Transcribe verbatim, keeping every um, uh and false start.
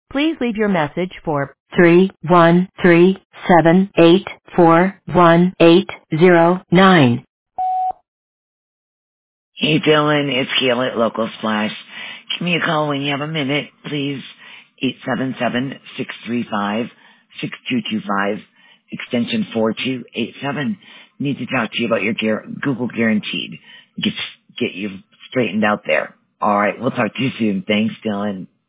Please leave your message for three one three seven eight four one eight zero nine. Hey Dylan, it's Gail at Local Splash. Give me a call when you have a minute, please. eight seven seven, six three five, six two two five, extension four two eight seven. Need to talk to you about your Gar- Google Guaranteed. Get, get you straightened out there. Alright, we'll talk to you soon. Thanks, Dylan.